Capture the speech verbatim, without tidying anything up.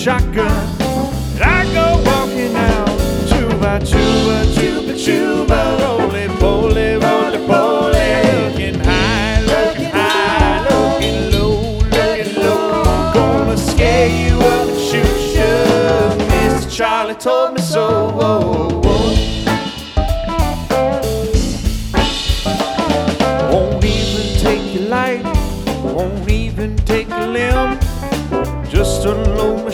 shotgun. And I go walking out, tuba, tuba, tuba, tuba, roly poly, roly poly, looking high, looking high, looking low, looking low. Gonna scare you up and shoot you. Mister Charlie told me so.